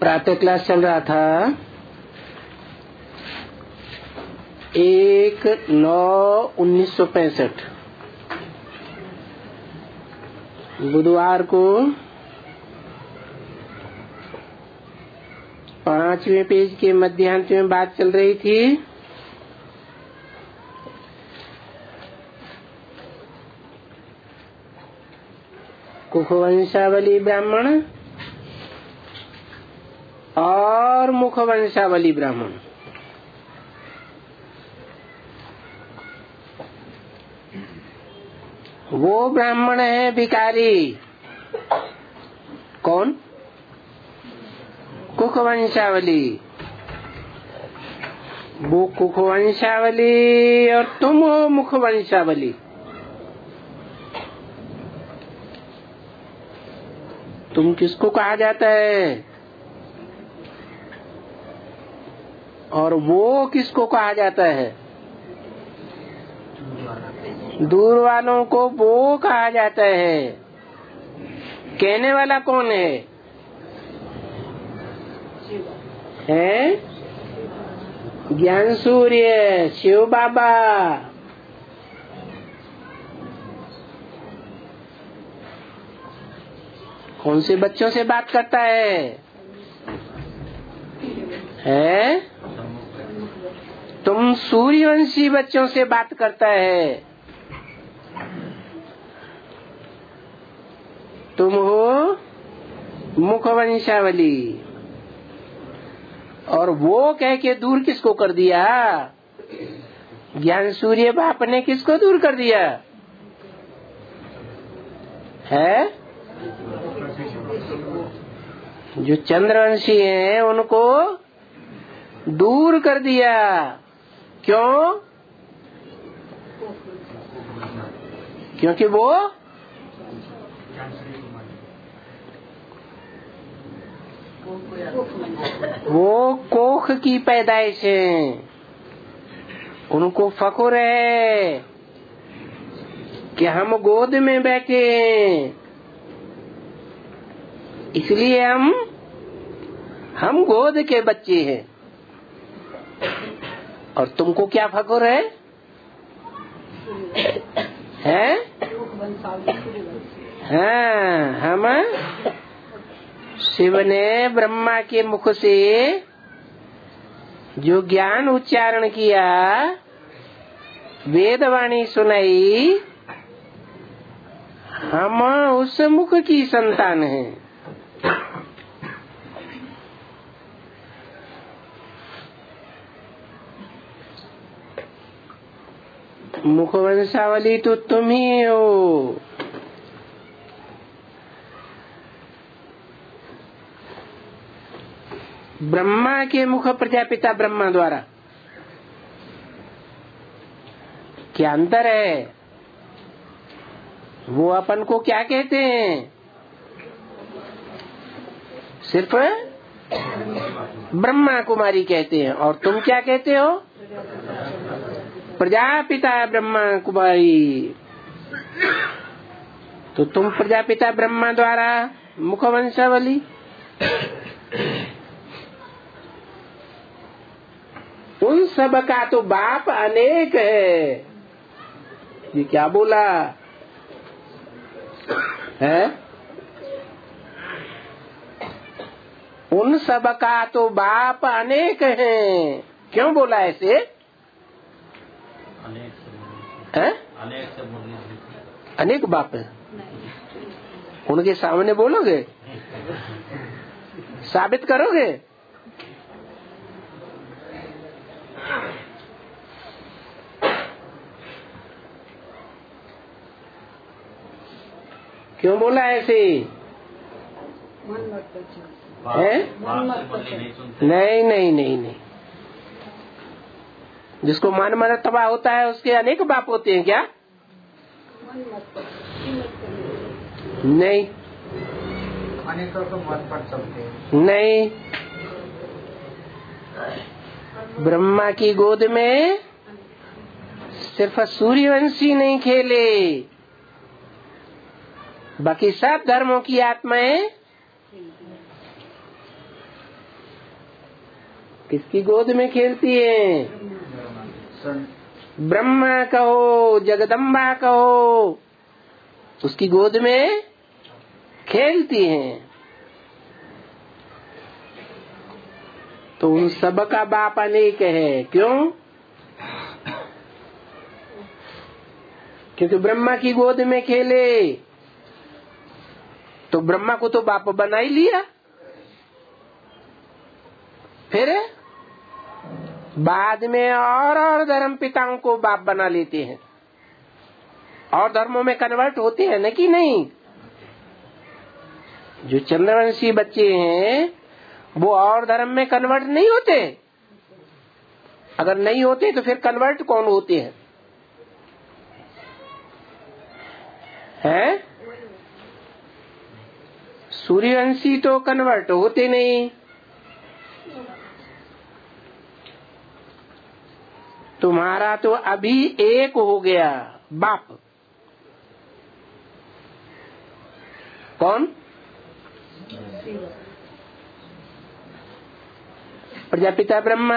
प्रातः क्लास चल रहा था 1/9/1965 बुधवार को 5वें पेज के मध्यांश में बात चल रही थी कुखवंशावली ब्राह्मण और मुखवंशावली ब्राह्मण। वो ब्राह्मण है भिखारी। कौन? कुखवंशावली। वो कुखवंशावली और तुम हो मुखवंशावली। तुम किसको कहा जाता है और वो किसको कहा जाता है? दूर वालों को वो कहा जाता है। कहने वाला कौन है? ज्ञान सूर्य शिव बाबा। कौन से बच्चों से बात करता है? तुम सूर्यवंशी बच्चों से बात करता है। तुम हो मुखवंशावली। और वो कह के दूर किसको कर दिया? ज्ञान सूर्य बाप ने किसको दूर कर दिया है? जो चंद्रवंशी हैं उनको दूर कर दिया। क्यों? क्योंकि वो कोख की पैदाइश है। उनको फखुर है कि हम गोद में बैठे हैं, इसलिए हम गोद के बच्चे हैं। और तुमको क्या फखुर है? हम शिव ने ब्रह्मा के मुख से जो ज्ञान उच्चारण किया, वेदवाणी सुनाई, हम उस मुख की संतान हैं। मुखवंशावली तो तुम ही हो। ब्रह्मा के मुख प्रजापिता ब्रह्मा द्वारा क्या अंतर है? वो अपन को क्या कहते हैं? सिर्फ ब्रह्मा कुमारी कहते हैं। और तुम क्या कहते हो? प्रजापिता ब्रह्मा कुमारी। तो तुम प्रजापिता ब्रह्मा द्वारा मुखवंशावली। उन सब का तो बाप अनेक है। ये क्या बोला है? उन सब का तो बाप अनेक है। क्यों बोला ऐसे? अनेक बाप है। उनके सामने बोलोगे? साबित करोगे? क्यों बोला ऐसे? नहीं नहीं नहीं नहीं। जिसको मन मर्तबा होता है उसके अनेक बाप होते हैं क्या? नहीं। अनेकों को मत पढ़ सकते हैं। नहीं। ब्रह्मा की गोद में सिर्फ सूर्यवंशी नहीं खेले, बाकी सब धर्मों की आत्माएं किसकी गोद में खेलती हैं? ब्रह्मा कहो, जगदम्बा कहो, उसकी गोद में खेलती हैं। तो उन सब का बाप अनेक है। क्यों? क्योंकि ब्रह्मा की गोद में खेले तो ब्रह्मा को तो बाप बना ही लिया। फिर बाद में और धर्म पिताओं को बाप बना लेते हैं और धर्मों में कन्वर्ट होते हैं न कि नहीं। जो चंद्रवंशी बच्चे हैं वो और धर्म में कन्वर्ट नहीं होते। अगर नहीं होते तो फिर कन्वर्ट कौन होते हैं? हैं? सूर्यवंशी तो कन्वर्ट होते नहीं। तुम्हारा तो अभी एक हो गया बाप। कौन? प्रजापिता ब्रह्मा।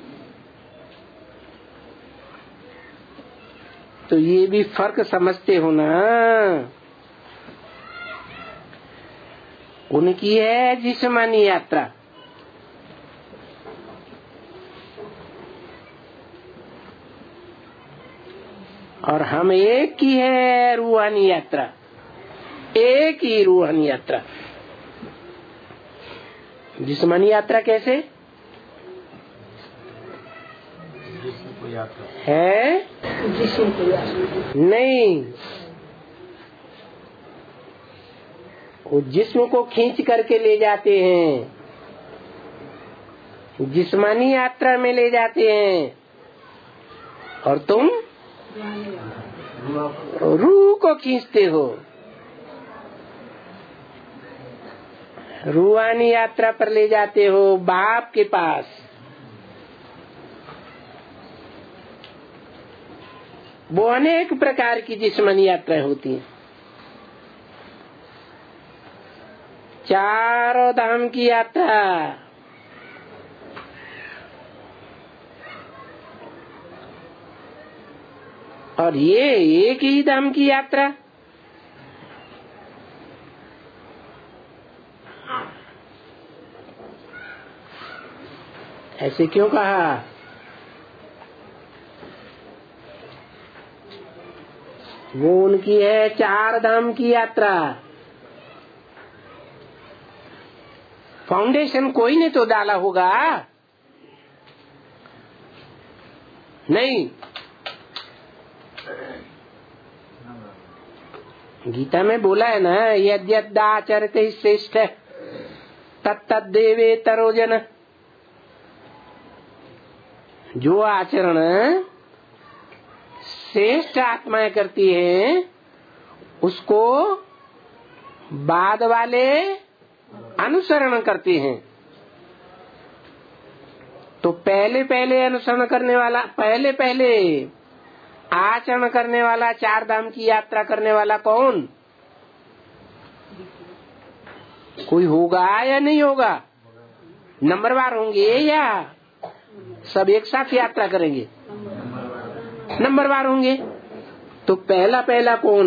तो ये भी फर्क समझते हो ना। उनकी है जिस्मानी यात्रा और हम एक की है रूहानी यात्रा। एक ही रूहानी यात्रा। जिस्मानी यात्रा कैसे है? नहीं, वो जिस्म को खींच करके ले जाते हैं, जिस्मानी यात्रा में ले जाते हैं। और तुम रूह को खींचते हो। रूहानी यात्रा पर ले जाते हो बाप के पास। वो अनेक प्रकार की जिस्मानी यात्राएं होती हैं। चारों धाम की यात्रा, और ये एक ही धाम की यात्रा। ऐसे क्यों कहा? वो उनकी है चार धाम की यात्रा। फाउंडेशन कोई ने तो डाला होगा। नहीं, गीता में बोला है ना, यद्यदाचरते श्रेष्ठ तत्तद्देवेतरो जन। जो आचरण श्रेष्ठ आत्माएं करती हैं उसको बाद वाले अनुसरण करते हैं। तो पहले अनुसरण करने वाला, पहले आचरण करने वाला, चार धाम की यात्रा करने वाला कौन? कोई होगा या नहीं होगा? नंबरवार होंगे या सब एक साथ यात्रा करेंगे? नंबरवार होंगे। तो पहला कौन?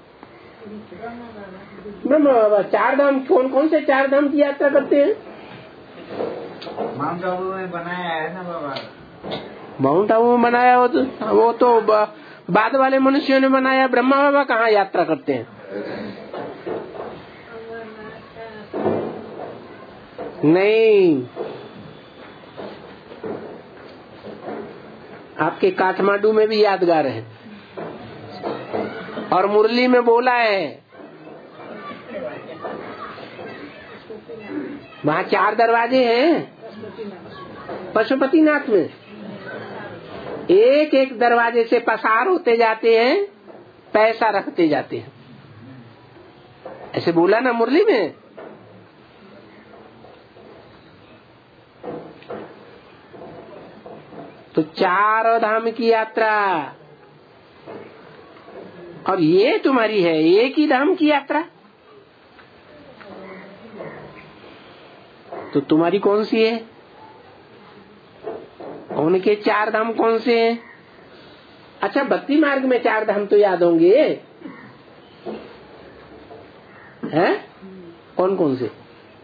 ब्रह्मा बाबा। चार धाम कौन कौन से चार धाम की यात्रा करते हैं? माउंट आबू में बनाया है ना बाबा। माउंट आबू में बनाया हो तो वो तो बाद वाले मनुष्यों ने बनाया। ब्रह्मा बाबा कहाँ यात्रा करते हैं? नहीं, आपके काठमांडू में भी यादगार है और मुरली में बोला है। वहाँ 4 दरवाजे हैं पशुपतिनाथ में। एक एक दरवाजे से पसार होते जाते हैं, पैसा रखते जाते हैं। ऐसे बोला ना मुरली में। तो 4 धाम की यात्रा, और ये तुम्हारी है एक ही धाम की यात्रा। तो तुम्हारी कौन सी है? उनके 4 धाम कौन से हैं? अच्छा, भक्ति मार्ग में 4 धाम तो याद होंगे हैं? कौन कौन से?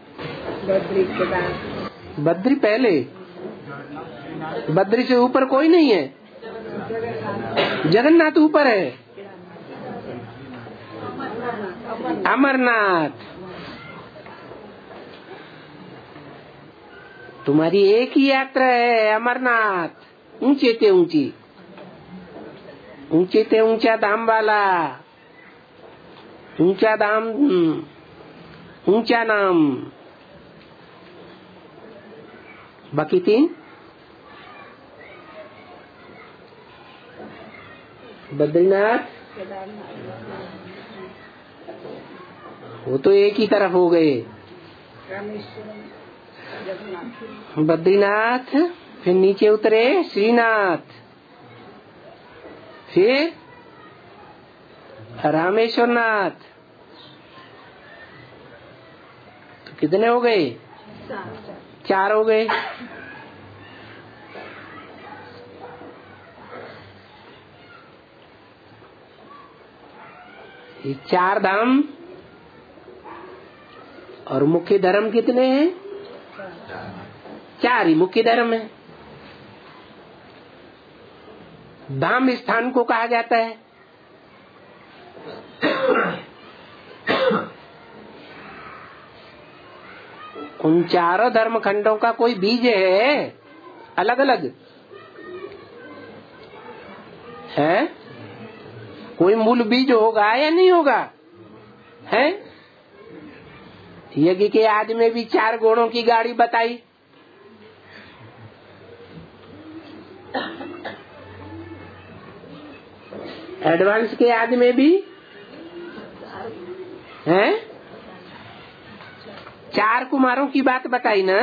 बद्री पहले, बद्री से ऊपर कोई नहीं है। जगन्नाथ ऊपर है, अमरनाथ। तुम्हारी एक ही यात्रा है अमरनाथ, ऊंचे ते ऊंची, ऊंचे ते ऊंचा धाम वाला, ऊंचा धाम ऊंचा नाम। बाकी 3 बद्रीनाथ, वो तो एक ही तरफ हो गए। बद्रीनाथ, फिर नीचे उतरे श्रीनाथ, फिर रामेश्वरनाथ। तो कितने हो गए? 4 हो गए। ये 4 धाम और मुख्य धर्म कितने हैं? 4 ही मुख्य धर्म है। धाम स्थान को कहा जाता है। उन 4 धर्म खंडों का कोई बीज है अलग अलग है? कोई मूल बीज होगा या नहीं होगा? है? यज्ञ के आदि में भी 4 घोड़ों की गाड़ी बताई। एडवांस के आदि में भी है 4 कुमारों की बात बताई ना।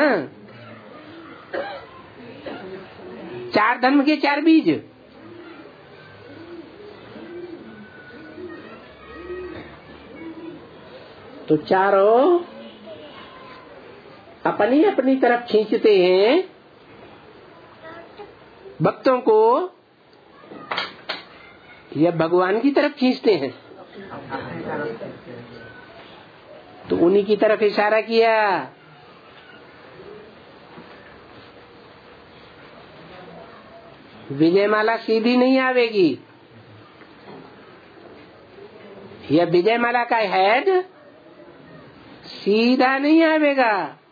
4 धर्म के 4 बीज। तो चारों अपनी अपनी तरफ खींचते हैं भक्तों को, या भगवान की तरफ खींचते हैं? तो उन्हीं की तरफ इशारा किया। विजयमाला सीधी नहीं आवेगी। यह विजयमाला का हेड सीधा नहीं आवेगा।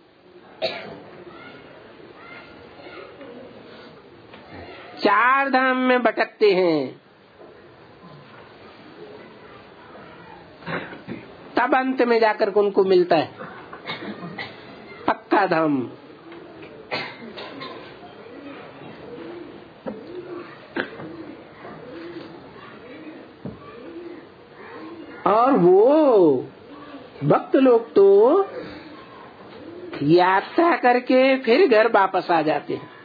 चार धाम में भटकते हैं, तब अंत में जाकर उनको मिलता है पक्का धाम। और वो भक्त लोग तो यात्रा करके फिर घर वापस आ जाते हैं।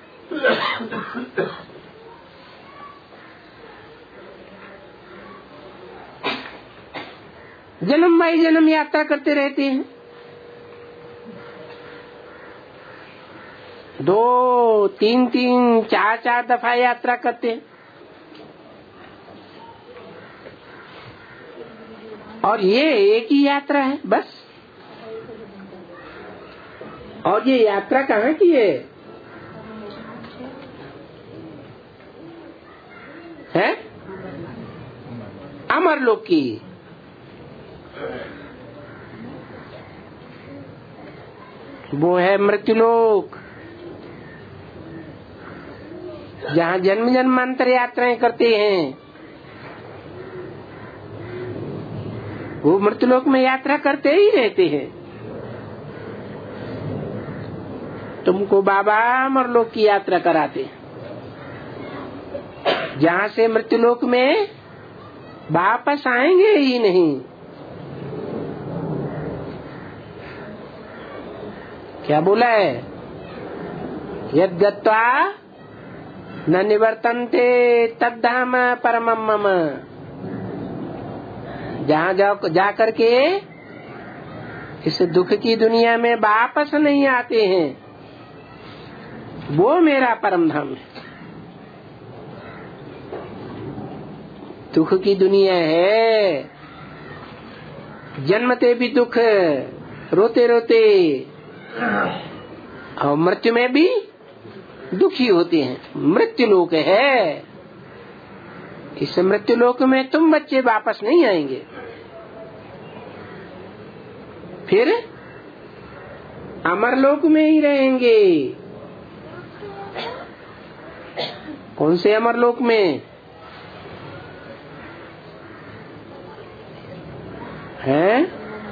जन्म बाई जन्म यात्रा करते रहते हैं। 2, 3, 4 दफा यात्रा करते हैं। और ये एक ही यात्रा है बस। और ये यात्रा कहाँ की है? अमरलोक की। वो है मृत्युलोक, जहाँ जन्म जन्मांतर यात्राएं करते हैं। वो मृत्युलोक में यात्रा करते ही रहते हैं। तुमको बाबा अमरलोक की यात्रा कराते हैं, जहाँ से मृत्युलोक में वापस आएंगे ही नहीं। क्या बोला है? यद गत्वा न निवर्तन्ते तद्धाम परमम मम। जहाँ जा करके इस दुख की दुनिया में वापस नहीं आते हैं, वो मेरा परम धाम है। दुख की दुनिया है, जन्मते भी दुख, रोते रोते, और मृत्यु में भी दुखी होते हैं। मृत्यु लोक है, इस मृत्यु लोक में तुम बच्चे वापस नहीं आएंगे। फिर अमरलोक में ही रहेंगे। कौन से अमरलोक में है?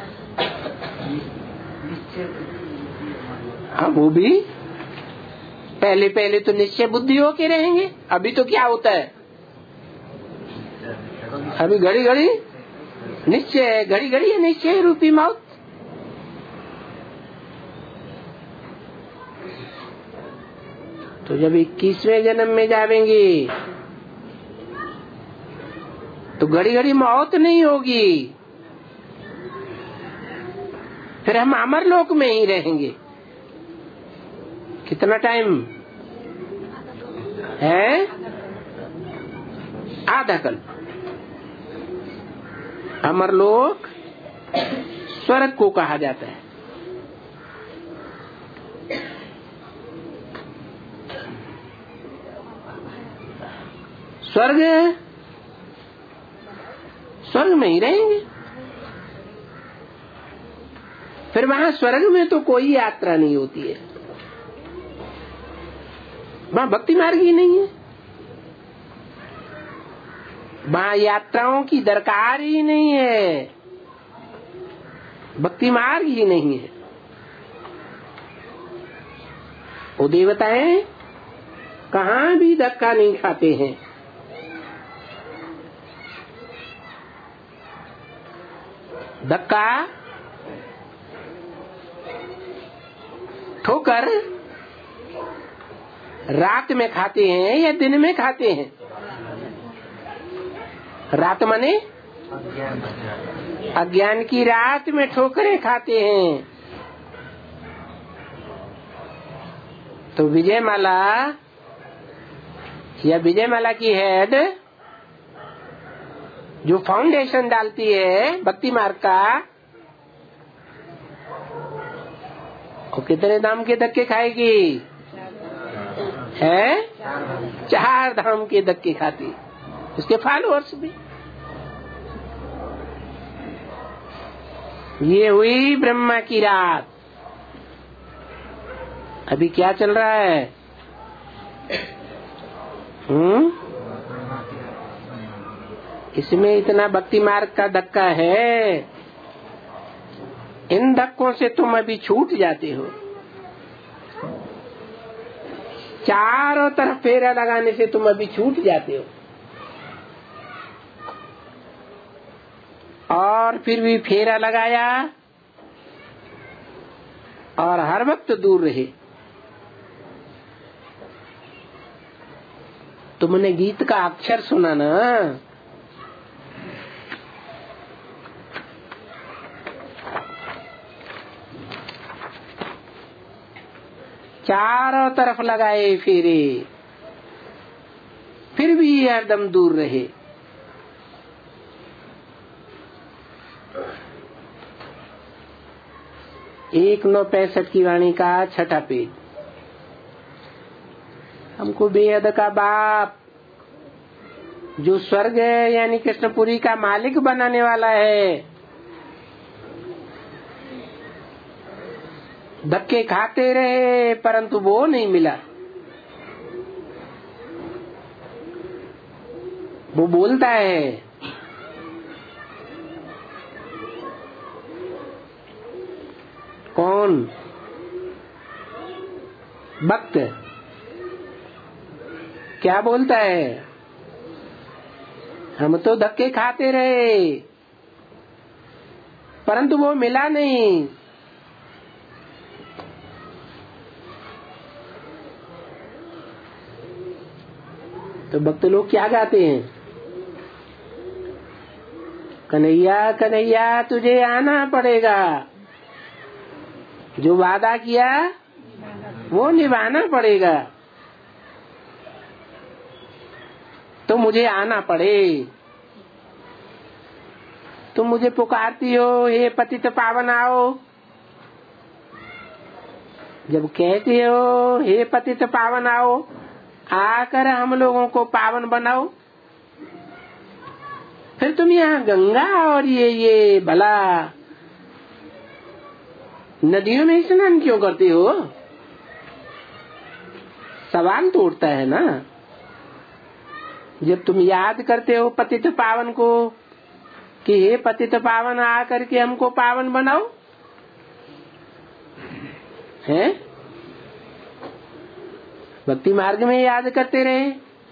हाँ, वो भी पहले पहले तो निश्चय बुद्धि होके रहेंगे। अभी तो क्या होता है, अभी घड़ी घड़ी निश्चय, घड़ी घड़ी है निश्चय रूपी मौत। तो जब 21वें जन्म में जावेंगे तो घड़ी घड़ी मौत नहीं होगी, फिर हम अमरलोक में ही रहेंगे। कितना टाइम है? आधा कल्प। अमरलोक स्वर्ग को कहा जाता है। स्वर्ग, स्वर्ग में ही रहेंगे। फिर वहां स्वर्ग में तो कोई यात्रा नहीं होती है, वहां भक्ति मार्ग ही नहीं है, वहां यात्राओं की दरकार ही नहीं है, भक्ति मार्ग ही नहीं है। वो देवताएं कहाँ भी धक्का नहीं खाते हैं। धक्का ठोकर रात में खाते हैं या दिन में खाते हैं? रात माने अज्ञान की रात में ठोकरें खाते हैं। तो विजयमाला या विजयमाला की हेड जो फाउंडेशन डालती है भक्ति मार्ग का, वो कितने धाम के धक्के खाएगी? है 4 धाम के धक्के खाती, उसके फॉलोअर्स भी। ये हुई ब्रह्मा की रात। अभी क्या चल रहा है? इसमें इतना भक्ति मार्ग का धक्का है, इन धक्कों से तुम अभी छूट जाते हो। चारों तरफ फेरा लगाने से तुम अभी छूट जाते हो, और फिर भी फेरा लगाया और हर वक्त दूर रहे। तुमने गीत का अक्षर सुना ना? चारों तरफ लगाए फेरे, फिर भी हरदम दूर रहे। एक 965 की वाणी का 6ठा पेज। हमको बेहद का बाप जो स्वर्ग है यानी कृष्णपुरी का मालिक बनाने वाला है, धक्के खाते रहे परंतु वो नहीं मिला। वो बोलता है कौन? भक्त। क्या बोलता है? हम तो धक्के खाते रहे परंतु वो मिला नहीं। तो भक्त लोग क्या गाते हैं? कन्हैया कन्हैया तुझे आना पड़ेगा, जो वादा किया वो निभाना पड़ेगा, तो मुझे आना पड़े। तुम मुझे पुकारती हो, हे पतित पावन आओ। जब कहते हो हे पतित पावन आओ, आकर हम लोगों को पावन बनाओ, फिर तुम यहाँ गंगा और ये भला नदियों में स्नान क्यों करते हो? सवाल तो उठता है ना। जब तुम याद करते हो पतित पावन को कि हे पतित पावन आकर के हमको पावन बनाओ, हैं? भक्ति मार्ग में याद करते रहे।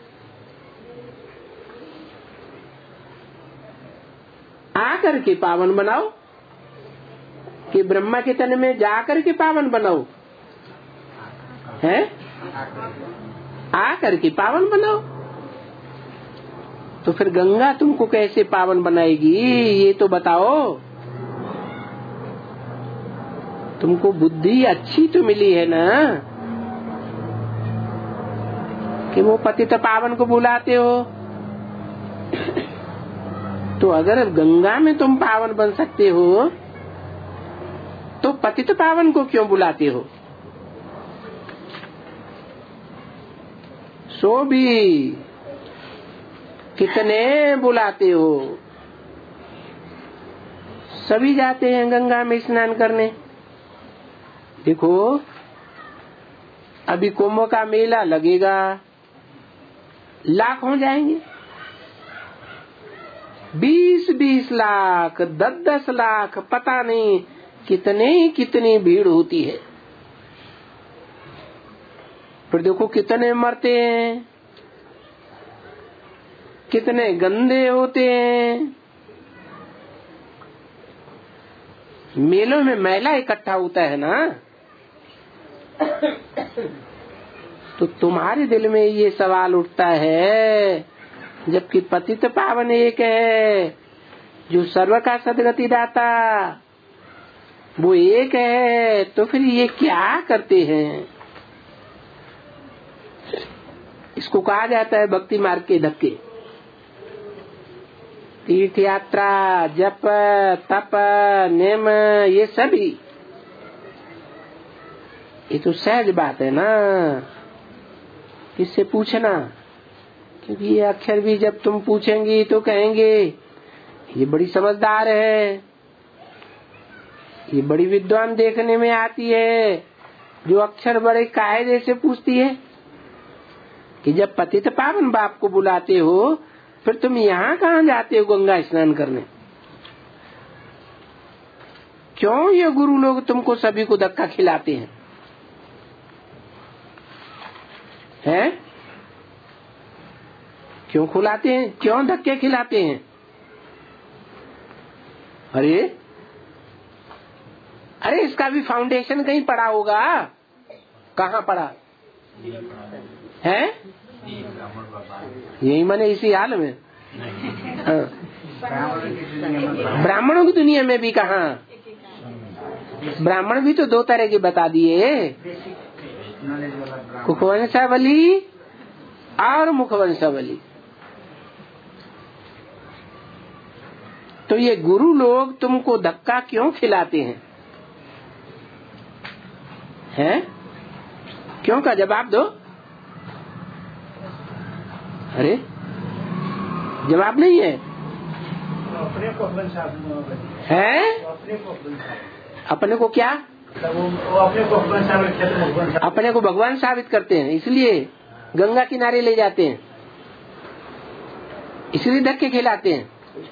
आकर के पावन बनाओ कि ब्रह्मा के तन में जाकर के पावन बनाओ, हैं? आकर के पावन बनाओ। तो फिर गंगा तुमको कैसे पावन बनाएगी, ये तो बताओ। तुमको बुद्धि अच्छी तो मिली है ना कि वो पतित पावन को बुलाते हो। तो अगर गंगा में तुम पावन बन सकते हो तो पतित पावन को क्यों बुलाते हो? सो भी कितने बुलाते हो। सभी जाते हैं गंगा में स्नान करने। देखो अभी कुंभ का मेला लगेगा, लाख हो जाएंगे, 20-20 लाख, 10-10 लाख, पता नहीं कितनी भीड़ होती है। फिर देखो कितने मरते हैं, कितने गंदे होते हैं। मेलों में मैला इकट्ठा होता है ना, तो तुम्हारे दिल में ये सवाल उठता है, जबकि पतित पावन एक है जो सर्व का सदगति दाता, वो एक है, तो फिर ये क्या करते हैं? इसको कहा जाता है भक्ति मार्ग के धक्के। तीर्थ यात्रा, जप, तप, नेम, ये सभी ये तो सहज बात है ना, किससे पूछना? क्योंकि ये अक्षर भी जब तुम पूछेंगी तो कहेंगे ये बड़ी समझदार है, ये बड़ी विद्वान देखने में आती है, जो अक्षर बड़े कायदे से पूछती है। कि जब पतित पावन बाप को बुलाते हो फिर तुम यहाँ कहाँ जाते हो गंगा स्नान करने? क्यों ये गुरु लोग तुमको सभी को धक्का खिलाते हैं? हैं? क्यों खिलाते हैं? क्यों धक्के खिलाते हैं? अरे इसका भी फाउंडेशन कहीं पड़ा होगा। कहाँ पड़ा है? यही माने इसी हाल में। ब्राह्मणों की दुनिया में भी कहाँ? ब्राह्मण भी तो 2 तरह के बता दिए, कुखवंशावली और मुखवंशावली। तो ये गुरु लोग तुमको धक्का क्यों खिलाते हैं? हैं? क्यों का जवाब दो। अरे जवाब नहीं है। अपने को है? अपने को क्या? अपने को भगवान साबित करते हैं, इसलिए गंगा किनारे ले जाते हैं, इसलिए धक्के खिलाते हैं।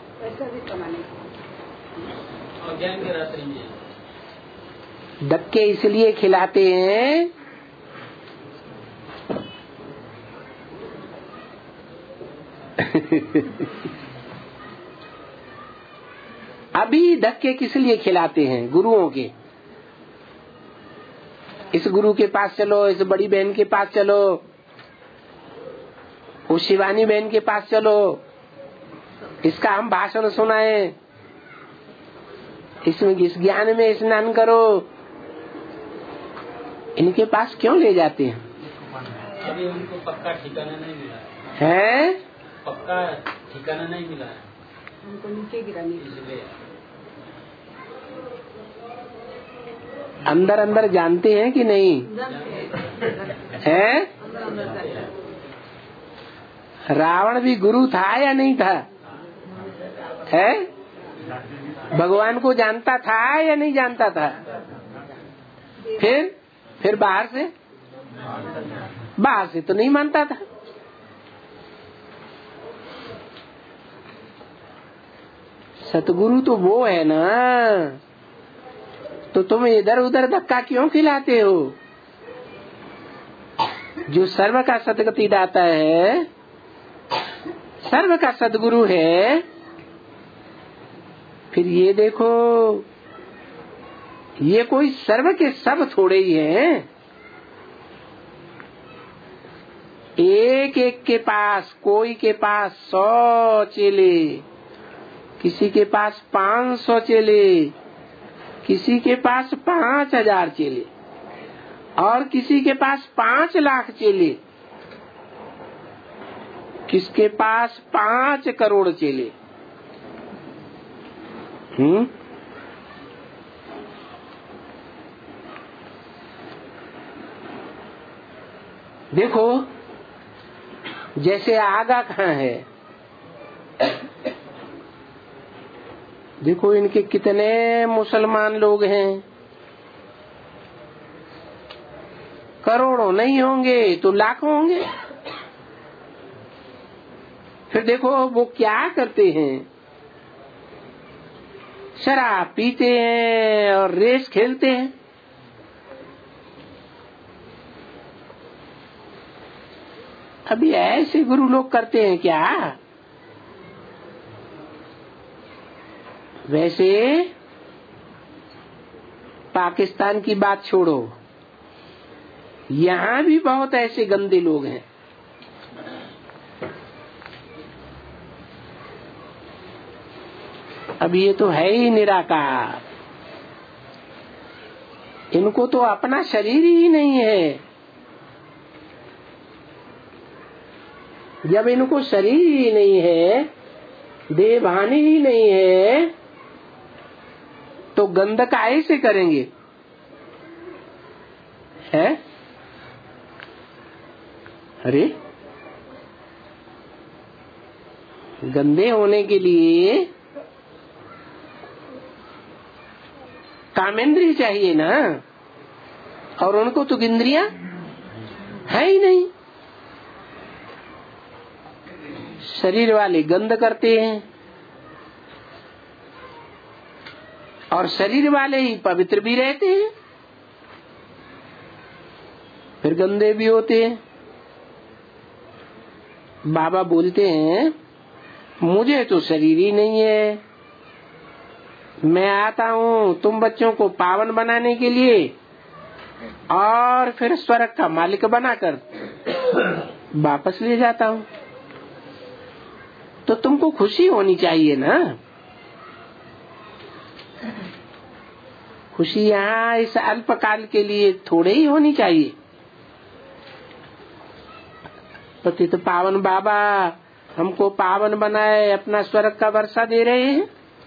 धक्के इसलिए खिलाते हैं अभी धक्के किस लिए खिलाते हैं? गुरुओं के। इस गुरु के पास चलो, इस बड़ी बहन के पास चलो, उस शिवानी बहन के पास चलो, इसका हम भाषण सुनाए, इसमें इस ज्ञान में स्नान करो। इनके पास क्यों ले जाते हैं? अभी उनको पक्का ठिकाना नहीं मिला है। पक्का ठिकाना नहीं मिला हमको नीचे गिराने के लिए। अंदर अंदर जानते हैं कि नहीं? है? रावण भी गुरु था या नहीं था? है? भगवान को जानता था या नहीं जानता था? फिर बाहर से तो नहीं मानता था। सतगुरु तो वो है ना, तो तुम इधर उधर धक्का क्यों खिलाते हो? जो सर्व का सदगति दाता है, सर्व का सदगुरु है। फिर ये देखो, ये कोई सर्व के सब थोड़े ही हैं। एक एक के पास, कोई के पास 100 चेले, किसी के पास 500 चेले, किसी के पास 5000 चेले, और किसी के पास 5 लाख चेले, किसके पास 5 करोड़ चेले। देखो जैसे आगा कहाँ है, देखो इनके कितने मुसलमान लोग हैं। करोड़ों नहीं होंगे तो लाखों होंगे। फिर देखो वो क्या करते हैं, शराब पीते हैं और रेस खेलते हैं। अभी ऐसे गुरु लोग करते हैं क्या? वैसे पाकिस्तान की बात छोड़ो, यहाँ भी बहुत ऐसे गंदे लोग हैं। अब ये तो है ही निराकार, इनको तो अपना शरीर ही नहीं है। जब इनको शरीर ही नहीं है, देह भानी ही नहीं है, तो गंध काहे से करेंगे? है? अरे गंदे होने के लिए कामेंद्रिय चाहिए ना, और उनको तो इंद्रियां है ही नहीं। शरीर वाले गंध करते हैं और शरीर वाले ही पवित्र भी रहते हैं, फिर गंदे भी होते हैं। बाबा बोलते हैं मुझे तो शरीर ही नहीं है, मैं आता हूँ तुम बच्चों को पावन बनाने के लिए और फिर स्वर्ग का मालिक बनाकर वापस ले जाता हूँ। तो तुमको खुशी होनी चाहिए ना। खुशी यहाँ इस अल्पकाल के लिए थोड़े ही होनी चाहिए। पतित पावन बाबा हमको पावन बनाए, अपना स्वर्ग का वर्षा दे रहे हैं।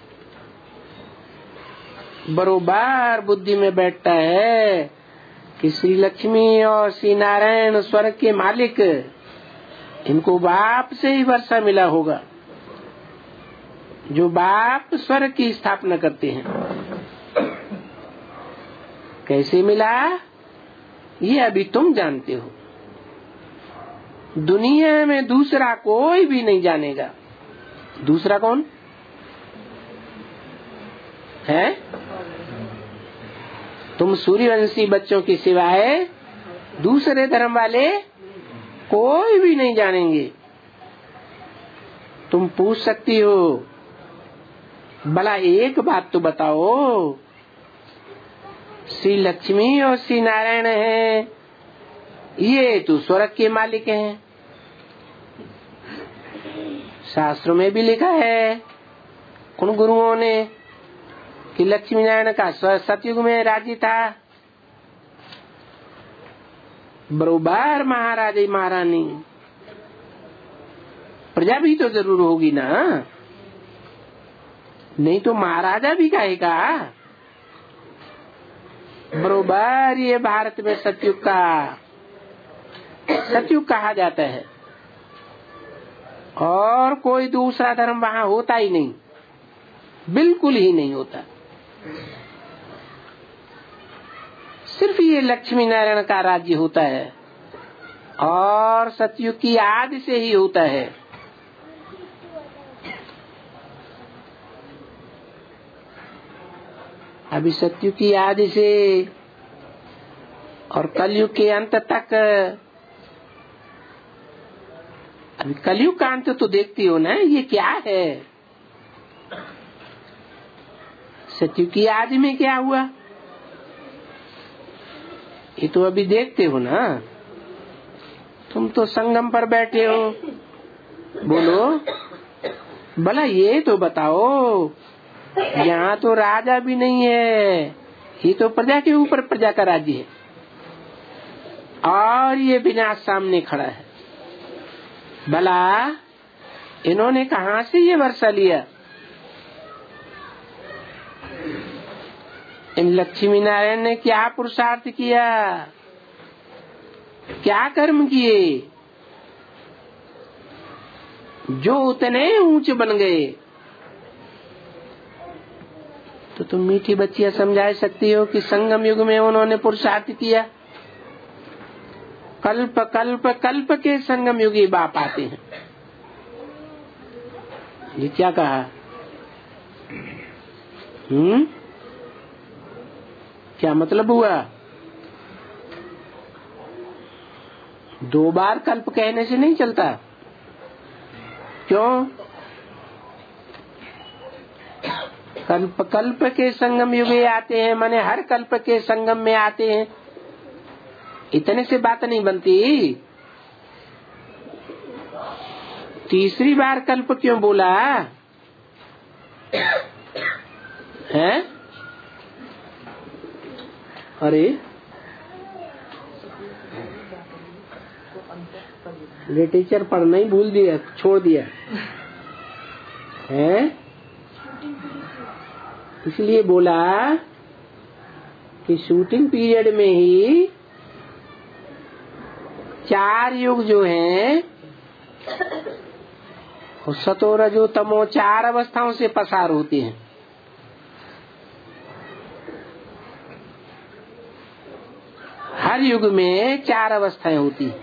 बरोबर बुद्धि में बैठता है कि श्री लक्ष्मी और श्री नारायण स्वर्ग के मालिक, इनको बाप से ही वर्षा मिला होगा, जो बाप स्वर्ग की स्थापना करते हैं। कैसे मिला ये अभी तुम जानते हो, दुनिया में दूसरा कोई भी नहीं जानेगा। दूसरा कौन है? तुम सूर्यवंशी बच्चों की सिवाय दूसरे धर्म वाले कोई भी नहीं जानेंगे। तुम पूछ सकती हो भला एक बात तो बताओ, श्री लक्ष्मी और श्री नारायण हैं, ये तो स्वर्ग के मालिक हैं। शास्त्रों में भी लिखा है उन गुरुओं ने कि लक्ष्मी नारायण का सतयुग में राज्य था, बरोबर महाराजा महारानी, प्रजा भी तो जरूर होगी ना। नहीं तो महाराजा भी कहेगा। बरोबर ये भारत में सतयुग कहा जाता है, और कोई दूसरा धर्म वहाँ होता ही नहीं, बिल्कुल ही नहीं होता। सिर्फ ये लक्ष्मी नारायण का राज्य होता है, और सतयुग की आदि से ही होता है। अभी सतयुग की आदि से और कलयुग के अंत तक, अभी कलयुग का अंत तो देखती हो ना, ये क्या है? सतयुग की आदि में क्या हुआ, ये तो अभी देखते हो ना। तुम तो संगम पर बैठे हो, बोलो भला ये तो बताओ, यहाँ तो राजा भी नहीं है, ये तो प्रजा के ऊपर प्रजा का राज्य है, और ये विनाश सामने खड़ा है। भला इन्होंने कहाँ से ये वर्षा लिया? इन लक्ष्मी नारायण ने क्या पुरुषार्थ किया, क्या कर्म किए, जो उतने ऊंचे बन गए? तो तुम मीठी बच्चियां समझा सकती हो कि संगम युग में उन्होंने पुरुषार्थ किया। कल्प कल्प कल्प के संगम युगी बाप आते हैं। ये क्या कहा? क्या मतलब हुआ? 2 बार कल्प कहने से नहीं चलता। क्यों? कल्प कल्प के संगम युगे आते हैं, माने हर कल्प के संगम में आते हैं। इतने से बात नहीं बनती। तीसरी बार कल्प क्यों बोला है? अरे लिटरेचर पढ़ना ही भूल दिया, छोड़ दिया है, इसलिए बोला कि शूटिंग पीरियड में ही 4 युग जो हैं, सतो रजो तमो 4 अवस्थाओं से पसार होते हैं। हर युग में 4 अवस्थाएं होती हैं।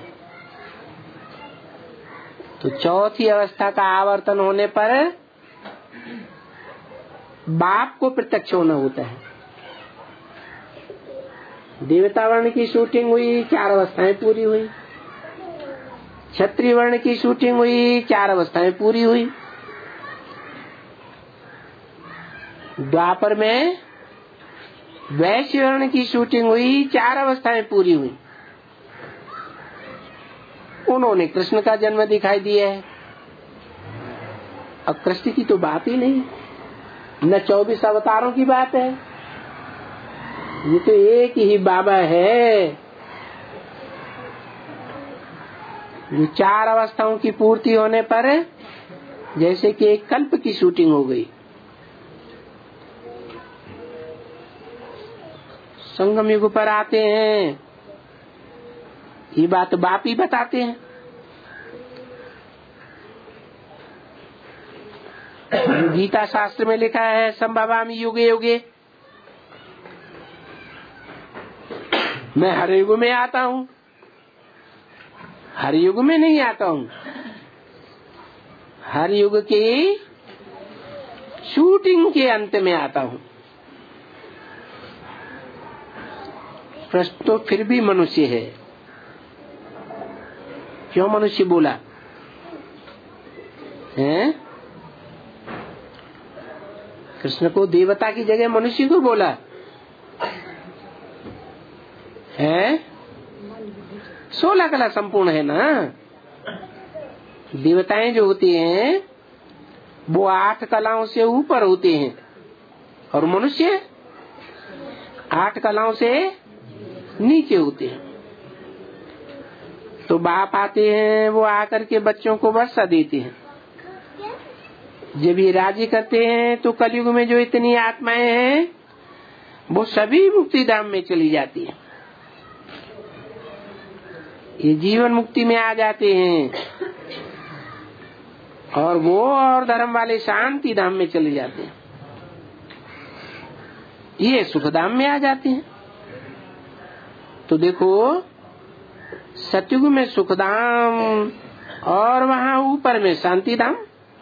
तो चौथी अवस्था का आवर्तन होने पर बाप को प्रत्यक्ष होना होता है। देवता वर्ण की शूटिंग हुई, 4 अवस्थाएं पूरी हुई। क्षत्रिय वर्ण की शूटिंग हुई, 4 अवस्थाएं पूरी हुई। द्वापर में वैश्य वर्ण की शूटिंग हुई, 4 अवस्थाएं पूरी हुई। उन्होंने कृष्ण का जन्म दिखाई दिया है। अब कृष्ण की तो बात ही नहीं, न 24 अवतारों की बात है, ये तो एक ही बाबा है जो 4 अवस्थाओं की पूर्ति होने पर जैसे कि एक कल्प की शूटिंग हो गई। संगम युग पर आते हैं, ये बात बाप ही बताते हैं। गीता शास्त्र में लिखा है संभवामि युगे युगे, मैं हर युग में आता हूँ, हर युग में नहीं आता हूँ, हर युग की शूटिंग के अंत में आता हूँ। प्रश्न तो फिर भी मनुष्य है। क्यों मनुष्य बोला है? कृष्ण को देवता की जगह मनुष्य को बोला है। 16 कला संपूर्ण है ना। देवताएं जो होती हैं वो 8 कलाओं से ऊपर होते हैं, और मनुष्य 8 कलाओं से नीचे होते हैं। तो बाप आते हैं, वो आकर के बच्चों को वर्षा देते हैं। जब ये राज्य करते हैं तो कलयुग में जो इतनी आत्माएं हैं वो सभी मुक्ति धाम में चली जाती है। ये जीवन मुक्ति में आ जाते हैं और वो और धर्म वाले शांति धाम में चले जाते हैं। ये सुख धाम में आ जाते हैं। तो देखो सतयुग में सुख धाम और वहाँ ऊपर में शांति धाम।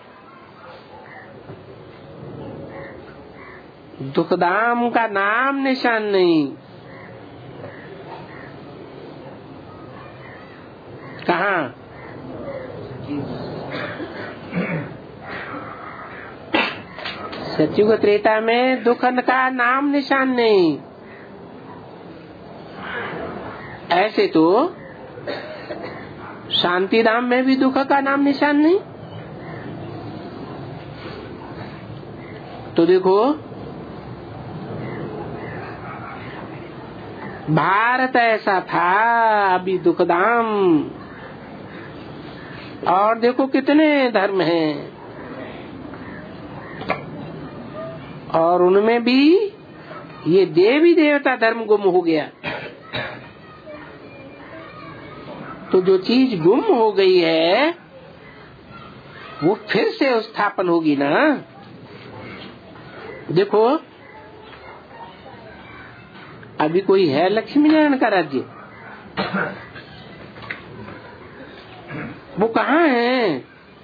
दुख धाम का नाम निशान नहीं। कहाँ? सतयुग त्रेता में दुख का नाम निशान नहीं। ऐसे तो शांति धाम में भी दुख का नाम निशान नहीं। तो देखो भारत ऐसा था, अभी दुख धाम। और देखो कितने धर्म हैं और उनमें भी ये देवी देवता धर्म गुम हो गया। तो जो चीज गुम हो गई है वो फिर से स्थापन होगी ना। देखो अभी कोई है लक्ष्मी नारायण का राज्य, वो कहाँ है?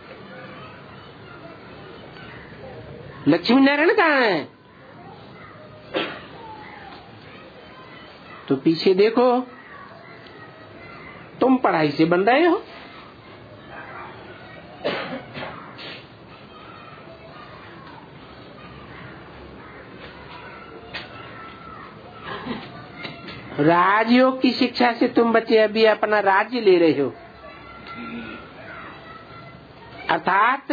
लक्ष्मी नारायण कहाँ है? तो पीछे देखो, तुम पढ़ाई से बन रहे हो। राजयोग की शिक्षा से तुम बच्चे अभी अपना राज्य ले रहे हो, अर्थात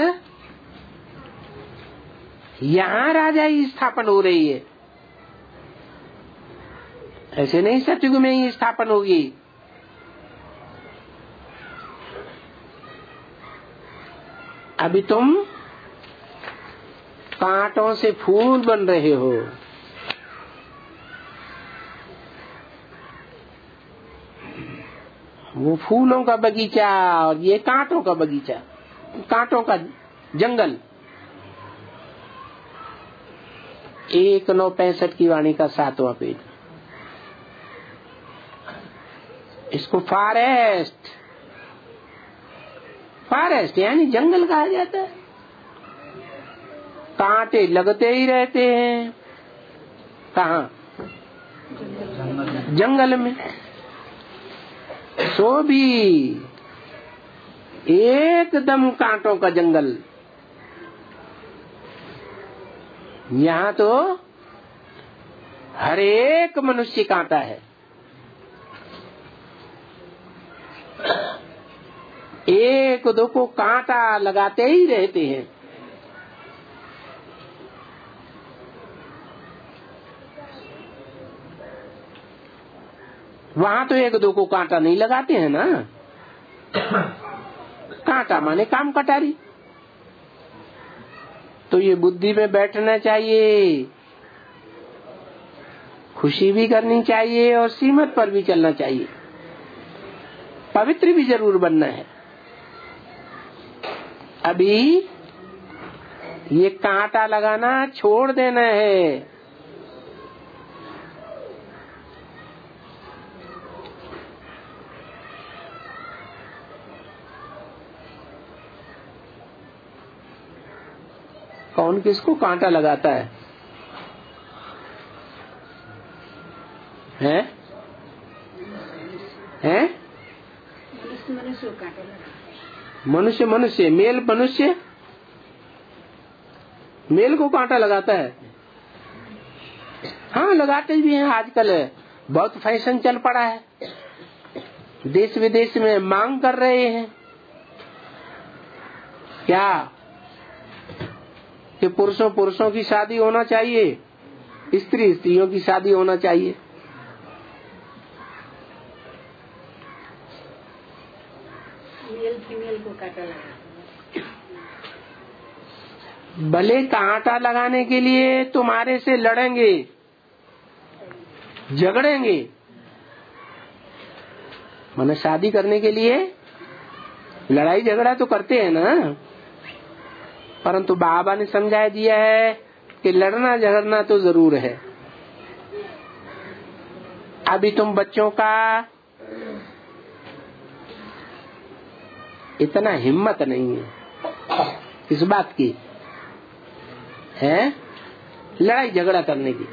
यहाँ राजा ही स्थापन हो रही है। ऐसे नहीं सतयुग में ही स्थापन होगी। अभी तुम कांटों से फूल बन रहे हो। वो फूलों का बगीचा और ये कांटों का बगीचा, कांटों का जंगल। 1965 की वाणी का 7वां पेज। इसको फॉरेस्ट, फॉरेस्ट यानी जंगल कहा जाता है। कांटे लगते ही रहते हैं। कहाँ? जंगल में। सो भी एकदम कांटों का जंगल। यहाँ तो हर एक मनुष्य कांटा है। एक दो को कांटा लगाते ही रहते हैं। वहाँ तो एक दो को कांटा नहीं लगाते हैं ना। कांटा माने काम कटारी। तो ये बुद्धि में बैठना चाहिए, खुशी भी करनी चाहिए और सीमत पर भी चलना चाहिए। पवित्र भी जरूर बनना है। अभी ये कांटा लगाना छोड़ देना है। कौन किसको कांटा लगाता है? हैं? हैं? मनुष्य मनुष्य, मेल मनुष्य मेल को कांटा लगाता है। हाँ लगाते भी हैं। आजकल बहुत फैशन चल पड़ा है, देश विदेश में मांग कर रहे हैं क्या कि पुरुषों पुरुषों की शादी होना चाहिए, स्त्री स्त्रियों की शादी होना चाहिए। मेल फीमेल को कांटा लगा। भले कांटा लगाने के लिए तुम्हारे से लड़ेंगे, झगड़ेंगे। माने शादी करने के लिए लड़ाई झगड़ा तो करते हैं ना, परंतु बाबा ने समझा दिया है कि लड़ना झगड़ना तो जरूर है। अभी तुम बच्चों का इतना हिम्मत नहीं है इस बात की है लड़ाई झगड़ा करने की।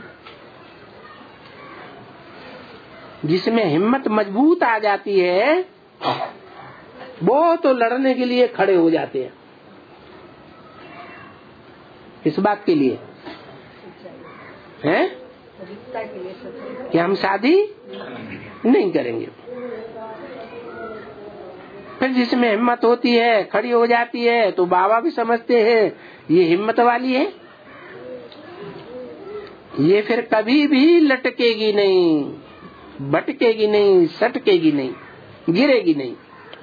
जिसमें हिम्मत मजबूत आ जाती है वो तो लड़ने के लिए खड़े हो जाते हैं। इस बात के लिए है कि हम शादी नहीं करेंगे। फिर जिसमें हिम्मत होती है खड़ी हो जाती है तो बाबा भी समझते हैं ये हिम्मत वाली है, ये फिर कभी भी लटकेगी नहीं, भटकेगी नहीं, सटकेगी नहीं, गिरेगी नहीं।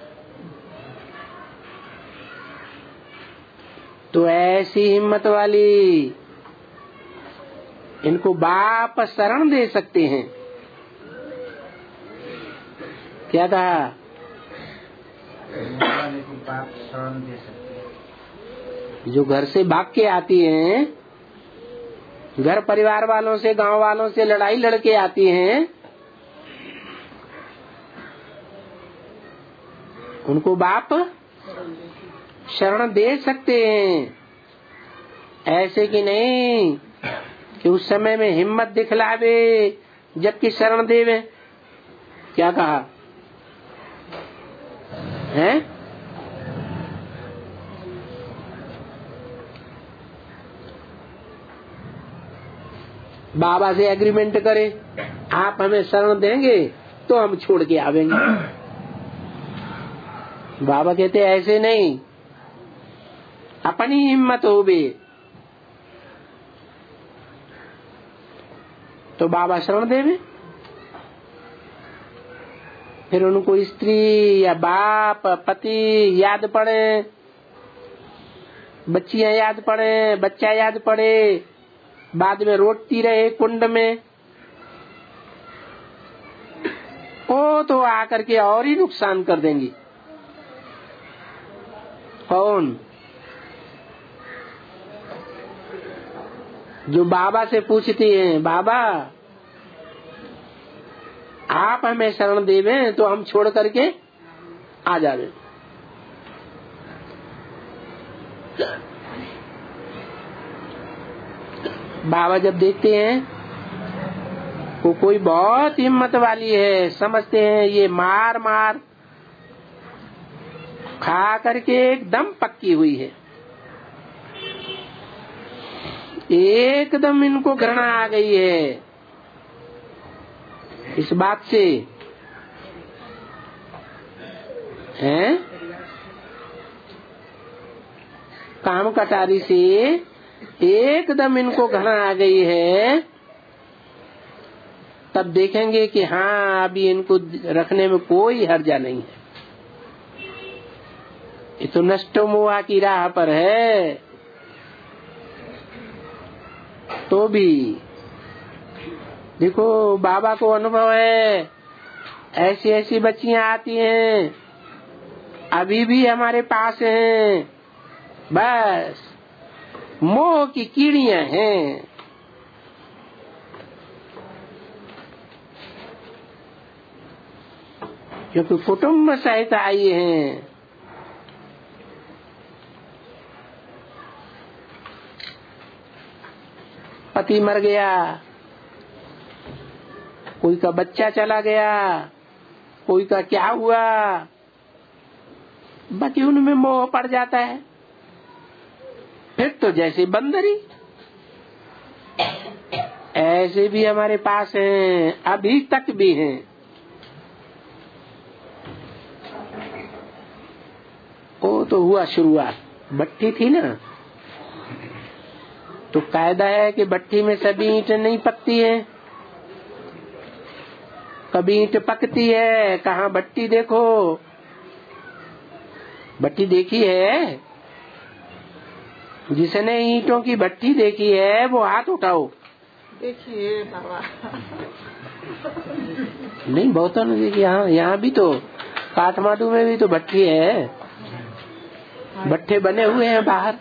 तो ऐसी हिम्मत वाली इनको बाप शरण दे सकते हैं। क्या कहा? बाप शरण दे सकते हैं। जो घर से भाग के आती हैं, घर परिवार वालों से गांव वालों से लड़ाई लड़के आती हैं, उनको बाप शरण दे सकते हैं। ऐसे कि नहीं कि उस समय में हिम्मत दिखलावे जबकि शरण देवे। क्या कहा है? बाबा से एग्रीमेंट करे, आप हमें शरण देंगे तो हम छोड़ के आवेंगे। बाबा कहते ऐसे नहीं, अपनी हिम्मत हो बे तो बाबा शरण देवे। फिर उनको स्त्री या बाप पति याद पड़े, बच्चियां याद पड़े, बच्चा याद पड़े, बाद में रोटती रहे कुंड में, वो तो आकर के और ही नुकसान कर देंगी। कौन? जो बाबा से पूछती हैं, बाबा आप हमें शरण देवे तो हम छोड़ करके आ जावे। बाबा जब देखते हैं वो कोई बहुत हिम्मत वाली है, समझते हैं ये मार मार खा करके एकदम पक्की हुई है, एकदम इनको घृणा आ गई है इस बात से, हैं? काम कटारी से एकदम इनको घृणा आ गई है। तब देखेंगे कि हाँ अभी इनको रखने में कोई हर्जा नहीं है, ये तो नष्टो मोहा की राह पर है। तो भी देखो बाबा को अनुभव है, ऐसी ऐसी बच्चियां आती हैं अभी भी हमारे पास हैं, बस मोह की कीड़ियां हैं। क्योंकि कुटुंब सहित आई हैं। पति मर गया, कोई का बच्चा चला गया, कोई का क्या हुआ, बाकी उनमें मोह पड़ जाता है। फिर तो जैसे बंदरी, ऐसे भी हमारे पास हैं, अभी तक भी हैं। वो तो हुआ शुरुआत, भट्ठी थी ना, तो कायदा है कि भट्ठी में सभी ईंट नहीं पकती है, कभी ईंट पकती है। कहाँ भट्टी देखो, भट्टी देखी है? जिसने ईंटों की भट्टी देखी है वो हाथ उठाओ। देखिए बाबा। नहीं, बहुतों ने देखी। यहाँ भी तो काठमांडू में भी तो भट्टी है, भट्टे बने हुए हैं बाहर।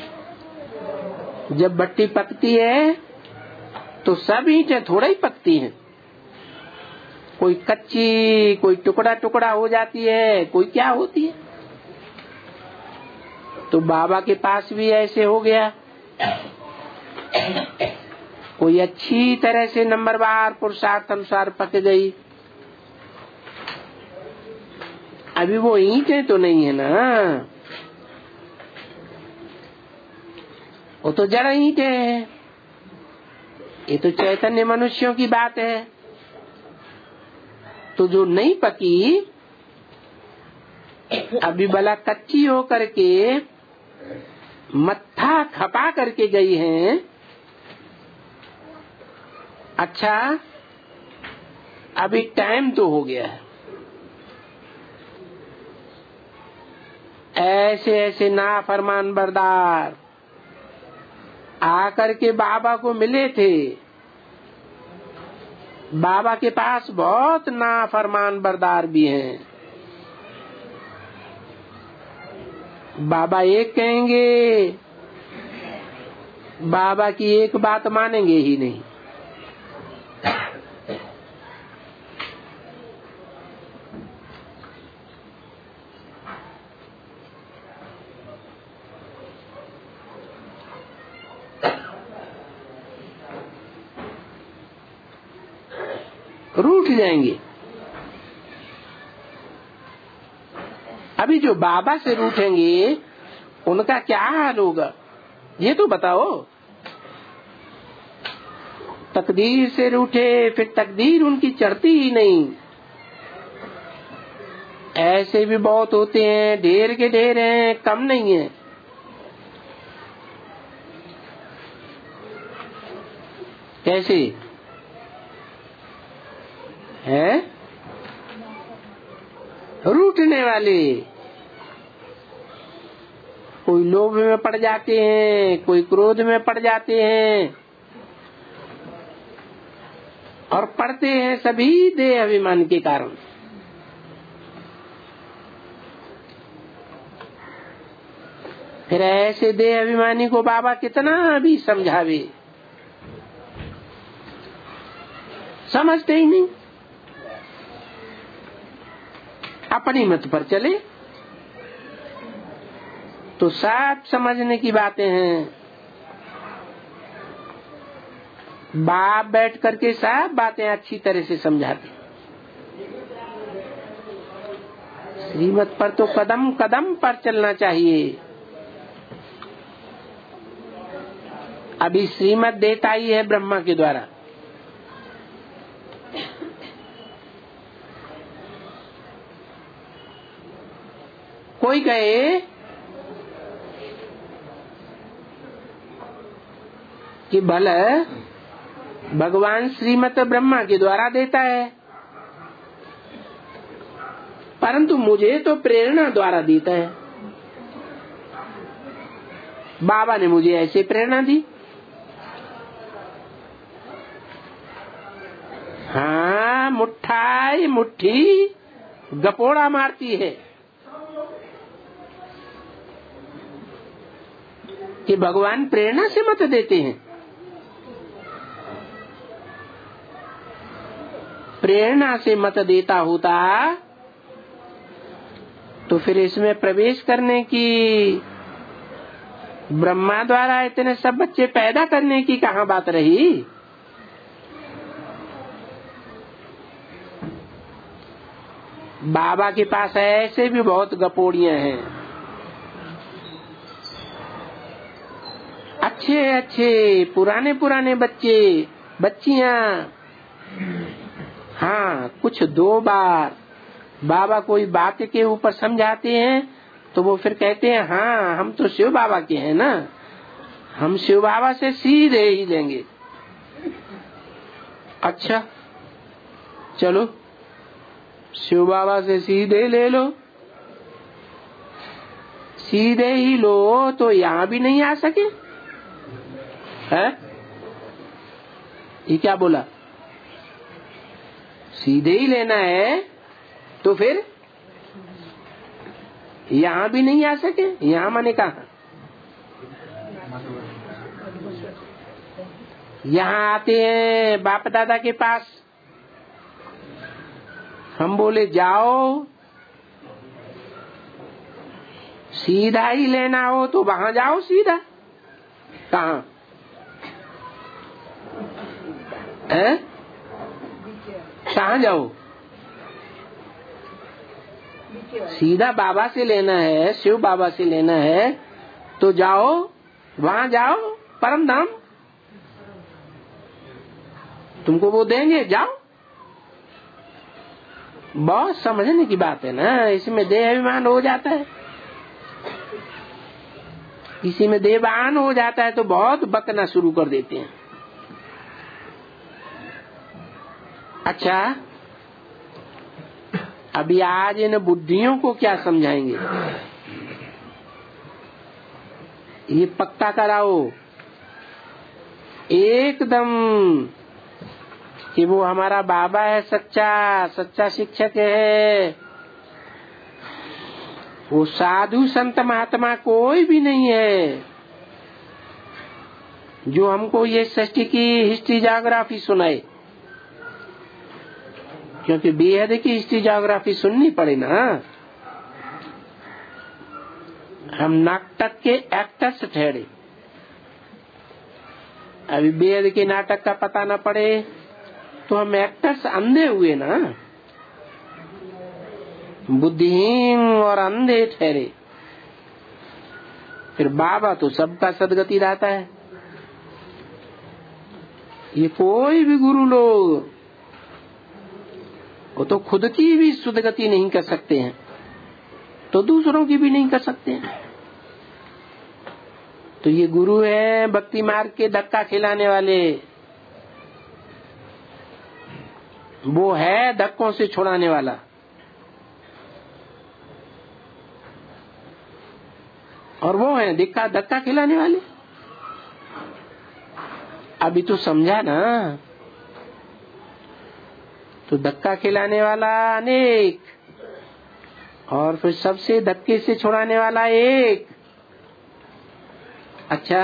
जब भट्टी पकती है तो सब ईंटें थोड़ा ही पकती हैं, कोई कच्ची, कोई टुकड़ा टुकड़ा हो जाती है, कोई क्या होती है। तो बाबा के पास भी ऐसे हो गया, कोई अच्छी तरह से नंबरवार पुरुषार्थ अनुसार पक गई। अभी वो ईंटें तो नहीं है ना, वो तो जड़ ईंटें है। ये तो चैतन्य मनुष्यों की बात है। तो जो नहीं पकी, अभी भला कच्ची हो करके मत्था खपा करके गई हैं। अच्छा, अभी टाइम तो हो गया है। ऐसे ऐसे नाफरमान बरदार आकर के बाबा को मिले थे। बाबा के पास बहुत नाफरमान बरदार भी हैं। बाबा एक कहेंगे, बाबा की एक बात मानेंगे ही नहीं। रूठ जाएंगे। अभी जो बाबा से रूठेंगे उनका क्या हाल होगा, ये तो बताओ। तकदीर से रूठे, फिर तकदीर उनकी चढ़ती ही नहीं। ऐसे भी बहुत होते हैं, ढेर के ढेर हैं, कम नहीं है। कैसे हैं? रूठने वाले। कोई लोभ में पड़ जाते हैं, कोई क्रोध में पड़ जाते हैं, और पड़ते हैं सभी देह अभिमान के कारण। फिर ऐसे देह अभिमानी को बाबा कितना भी समझावे, समझते ही नहीं। अपनी मत पर चले तो सब समझने की बातें हैं। बाप बैठ करके सब बातें अच्छी तरह से समझाते। श्रीमत पर तो कदम कदम पर चलना चाहिए। अभी श्रीमत देता ही है ब्रह्मा के द्वारा। कोई कहे कि भले भगवान श्रीमत ब्रह्मा के द्वारा देता है, परंतु मुझे तो प्रेरणा द्वारा देता है। बाबा ने मुझे ऐसे प्रेरणा दी। हाँ, मुट्ठाई मुट्ठी गपोड़ा मारती है कि भगवान प्रेरणा से मत देते हैं। प्रेरणा से मत देता होता तो फिर इसमें प्रवेश करने की, ब्रह्मा द्वारा इतने सब बच्चे पैदा करने की कहाँ बात रही। बाबा के पास ऐसे भी बहुत गपोड़ियां हैं, अच्छे अच्छे पुराने पुराने बच्चे बच्चियां। हाँ, कुछ दो बार बाबा कोई बात के ऊपर समझाते हैं तो वो फिर कहते हैं हाँ, हम तो शिव बाबा के हैं ना, हम शिव बाबा से सीधे ही लेंगे। अच्छा चलो, शिव बाबा से सीधे ले लो। सीधे ही लो तो यहाँ भी नहीं आ सके है? ये क्या बोला? सीधे ही लेना है तो फिर यहाँ भी नहीं आ सके। यहाँ माने कहा? यहाँ आते हैं बाप दादा के पास, हम बोले जाओ, सीधा ही लेना हो तो वहां जाओ सीधा। कहाँ है? कहाँ जाओ? सीधा बाबा से लेना है, शिव बाबा से लेना है तो जाओ, वहां जाओ, परम धाम तुमको वो देंगे, जाओ। बहुत समझने की बात है ना, इसमें देह अभिमान हो जाता है, इसी में देवान हो जाता है तो बहुत बकना शुरू कर देते हैं। अच्छा, अभी आज इन बुद्धियों को क्या समझाएंगे? ये पक्का कराओ एकदम कि वो हमारा बाबा है, सच्चा शिक्षक है, वो साधु संत महात्मा कोई भी नहीं है जो हमको ये सृष्टि की हिस्ट्री ज्योग्राफी सुनाए, क्योंकि बेहद की हिस्ट्री ज्योग्राफी सुननी पड़े ना। हम नाटक के एक्टर्स ठहरे, अभी बेहद के नाटक का पता न पड़े तो हम एक्टर्स अंधे हुए ना, बुद्धिहीन और अंधे ठहरे। फिर बाबा तो सबका सदगति दाता है। ये कोई भी गुरु लोग वो तो खुद की भी सदगति नहीं कर सकते हैं तो दूसरों की भी नहीं कर सकते हैं। तो ये गुरु है भक्ति मार्ग के धक्का खिलाने वाले, वो है धक्कों से छुड़ाने वाला। और वो है धक्का खिलाने वाले। अभी तो समझा ना, तो धक्का खिलाने वाला अनेक और फिर सबसे धक्के से छुड़ाने वाला एक। अच्छा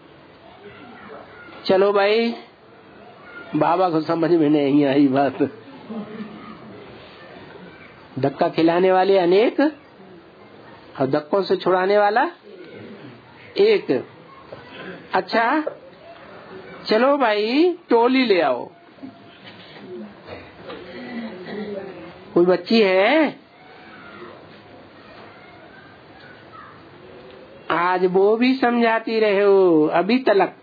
चलो भाई, बाबा को समझ में नहीं आई बात। धक्का खिलाने वाले अनेक और धक्कों से छुड़ाने वाला एक। अच्छा चलो भाई, टोली ले आओ। कोई बच्ची है? आज वो भी समझाती रहे हो अभी तलक।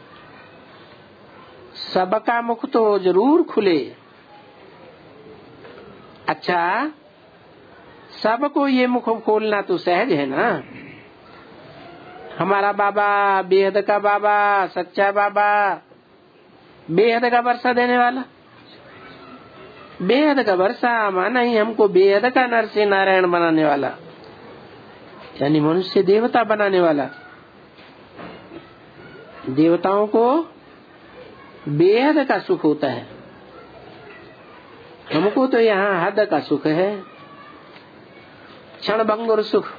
सबका मुख तो जरूर खुले। अच्छा, सबको ये मुख खोलना तो सहज है ना। हमारा बाबा बेहद का बाबा, सच्चा बाबा, बेहद का वर्षा देने वाला। बेहद का वर्षा माना ही हमको बेहद का नर से नारायण बनाने वाला, यानी मनुष्य देवता बनाने वाला। देवताओं को बेहद का सुख होता है, हमको तो यहाँ हद का सुख है, क्षण भंगुर सुख।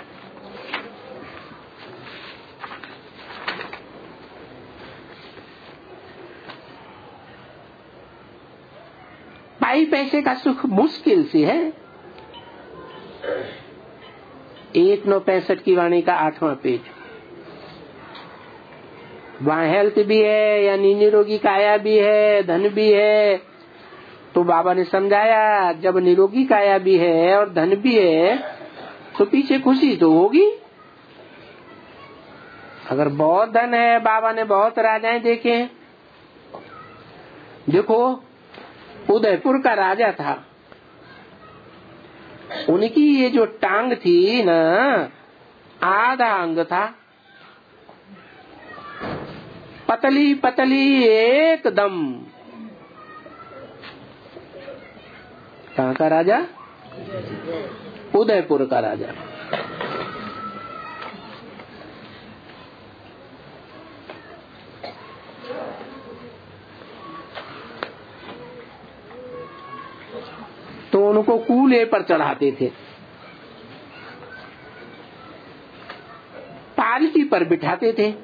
पाई पैसे का सुख मुश्किल से है। 1965 की वाणी का 8वां पेज। वहाँ हेल्थ भी है, यानी निरोगी काया भी है, धन भी है। तो बाबा ने समझाया, जब निरोगी काया भी है और धन भी है तो पीछे खुशी तो होगी। अगर बहुत धन है, बाबा ने बहुत राजाएं देखे। देखो, उदयपुर का राजा था, उनकी ये जो टांग थी ना, आधा अंग था, पतली पतली एकदम। कहाँ का राजा? उदयपुर का राजा। तो उनको कूले पर चढ़ाते थे, पालकी पर बिठाते थे।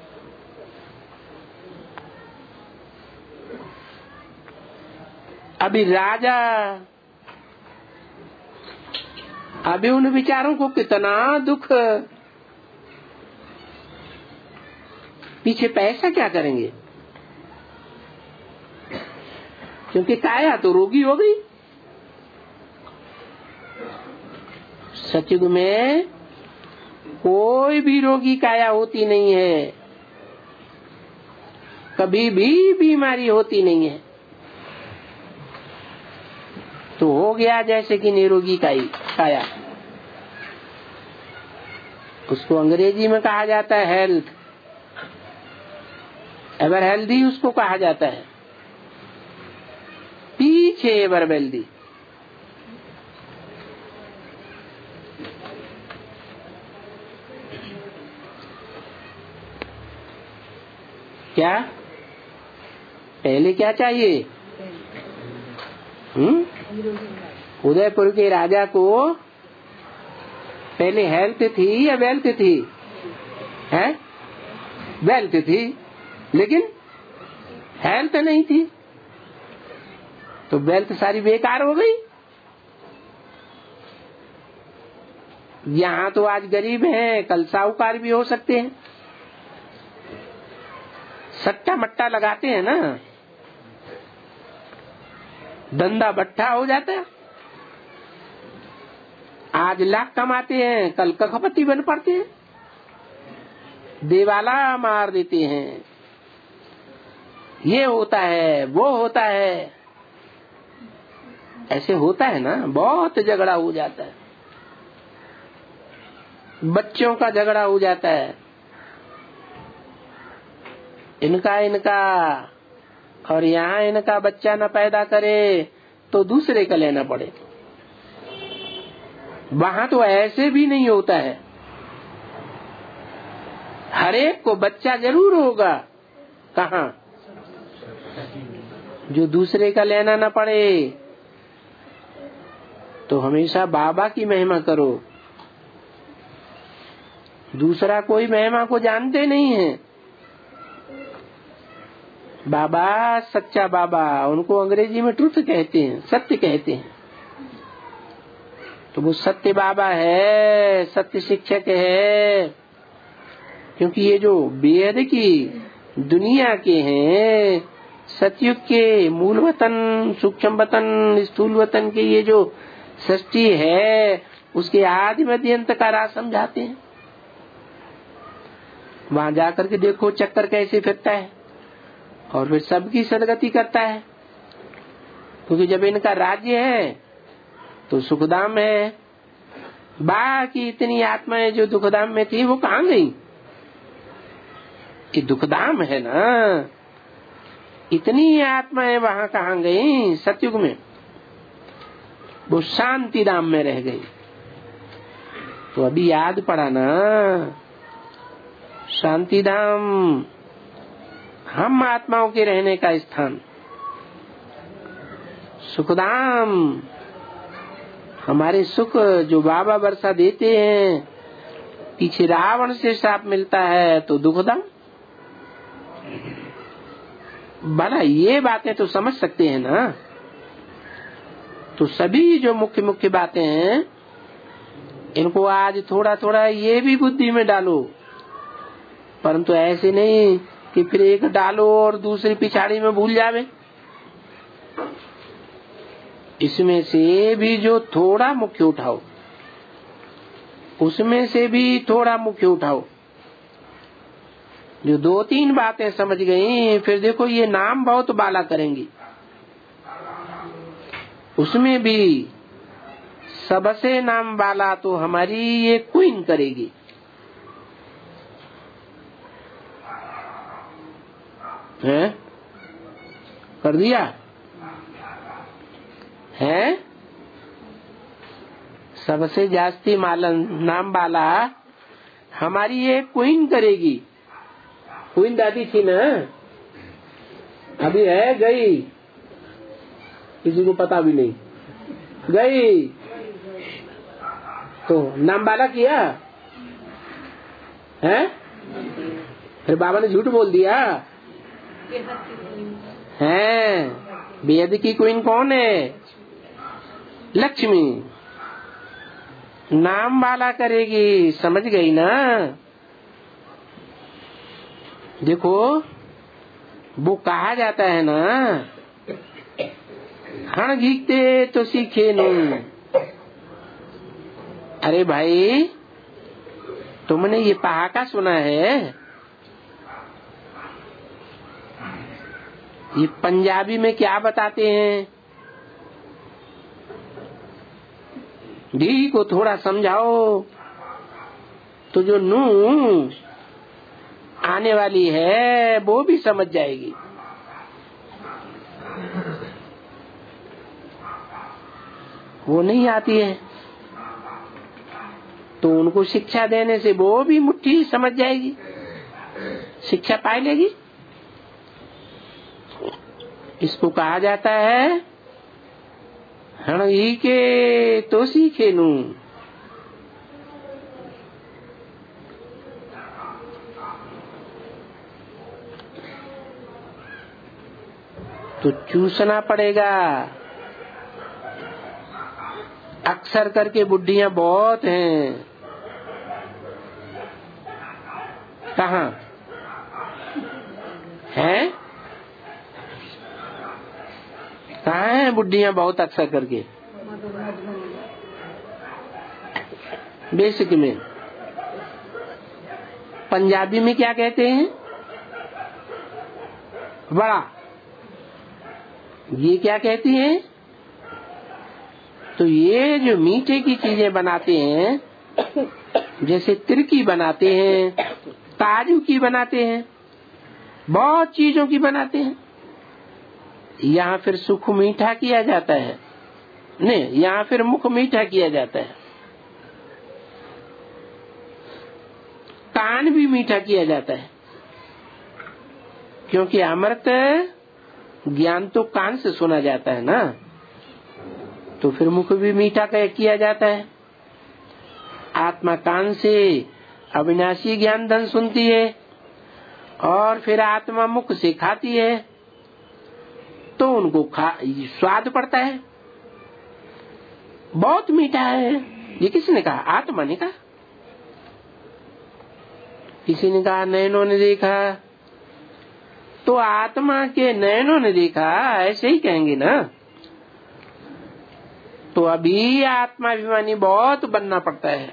अभी राजा, अभी उन विचारों को कितना दुख, पीछे पैसा क्या करेंगे, क्योंकि काया तो रोगी हो गई। सतयुग में कोई भी रोगी काया होती नहीं है, कभी भी बीमारी होती नहीं है। तो हो गया जैसे कि निरोगी काया, उसको अंग्रेजी में कहा जाता है हेल्थ, एवर हेल्दी उसको कहा जाता है, पीछे एवर वेल्दी। क्या पहले क्या चाहिए? उदयपुर के राजा को पहले हेल्थ थी या वेल्थ थी? है वेल्थ थी, लेकिन हेल्थ नहीं थी, तो वेल्थ सारी बेकार हो गई। यहाँ तो आज गरीब हैं, कल साहूकार भी हो सकते हैं। सट्टा मट्टा लगाते हैं ना, धंधा बट्टा हो जाता है। आज लाख कमाते हैं, कल करोड़पति बन पड़ते हैं, देवाला मार देते हैं। ये होता है, वो होता है, ऐसे होता है ना, बहुत झगड़ा हो जाता है, बच्चों का झगड़ा हो जाता है, इनका और यहाँ इनका बच्चा न पैदा करे तो दूसरे का लेना पड़े। वहाँ तो ऐसे भी नहीं होता है, हर एक को बच्चा जरूर होगा। कहाँ? जो दूसरे का लेना न पड़े। तो हमेशा बाबा की महिमा करो, दूसरा कोई महिमा को जानते नहीं है। बाबा सच्चा बाबा, उनको अंग्रेजी में ट्रुथ कहते हैं, सत्य कहते हैं। तो वो सत्य बाबा है, सत्य शिक्षक है, क्योंकि ये जो वेद की दुनिया के हैं, सतयुग के मूल वतन, सूक्ष्म वतन, स्थूल वतन के ये जो सृष्टि है, उसके आदि मध्य अंत का राज समझाते हैं। वहाँ जाकर के देखो चक्कर कैसे फिरता है, और फिर सबकी सदगति करता है। क्योंकि जब इनका राज्य है तो सुखधाम है, बाकी इतनी आत्माएं जो दुखधाम में थी वो कहाँ गई? ये दुखधाम है ना, इतनी आत्माएं वहाँ कहाँ गई? सतयुग में वो शांति धाम में रह गई। तो अभी याद पड़ा ना, शांति धाम हम आत्माओं के रहने का स्थान, सुखधाम हमारे सुख जो बाबा वर्षा देते हैं। पीछे रावण से श्राप मिलता है तो दुखधाम। भला ये बातें तो समझ सकते हैं ना। तो सभी जो मुख्य मुख्य बातें हैं, इनको आज थोड़ा थोड़ा ये भी बुद्धि में डालो, परंतु ऐसे नहीं कि फिर एक डालो और दूसरी पिछाड़ी में भूल जावे। इसमें से भी जो थोड़ा मुख्य उठाओ, उसमें से भी थोड़ा मुख्य उठाओ। जो दो तीन बातें समझ गई, फिर देखो ये नाम बहुत बाला करेंगी। उसमें भी सबसे नाम बाला तो हमारी ये क्वीन करेगी। है? कर दिया है? सबसे जास्ती नाम वाला हमारी ये क्वीन करेगी। क्वीन दादी थी ना, अभी है गई, किसी को पता भी नहीं। गई। तो नाम वाला किया है, फिर बाबा ने झूठ बोल दिया है। बेहद की क्वीन कौन है? लक्ष्मी। नाम वाला करेगी, समझ गई ना? देखो वो कहा जाता है ना, हण घीकते तो सीखे नू। अरे भाई तुमने ये पहाका सुना है? ये पंजाबी में क्या बताते हैं? धी को थोड़ा समझाओ तो जो नू आने वाली है वो भी समझ जाएगी। वो नहीं आती है तो उनको शिक्षा देने से वो भी मुट्ठी समझ जाएगी, शिक्षा पाई लेगी। इसको कहा जाता है हण ही के तो सीखे नू। तो चूसना पड़ेगा। अक्सर करके बुढ़ियां बहुत हैं। कहाँ हैं? कहाँ हैं बुढ़ियां बहुत अक्सर करके? बेसिक में पंजाबी में क्या कहते हैं? बड़ा। ये क्या कहती हैं? तो ये जो मीठे की चीजें बनाते हैं, जैसे तिरकी बनाते हैं, काजू की बनाते हैं, बहुत चीजों की बनाते हैं। यहाँ फिर सुख मीठा किया जाता है, नहीं यहाँ फिर मुख मीठा किया जाता है, कान भी मीठा किया जाता है, क्योंकि अमृत ज्ञान तो कान से सुना जाता है ना, तो फिर मुख भी मीठा किया जाता है। आत्मा कान से अविनाशी ज्ञान धन सुनती है और फिर आत्मा मुख से खाती है, तो उनको स्वाद पड़ता है, बहुत मीठा है। ये किसने कहा? आत्मा ने कहा। किसी ने कहा नैनों ने देखा, तो आत्मा के नैनों ने देखा ऐसे ही कहेंगे ना। तो अभी आत्माभिमानी बहुत बनना पड़ता है,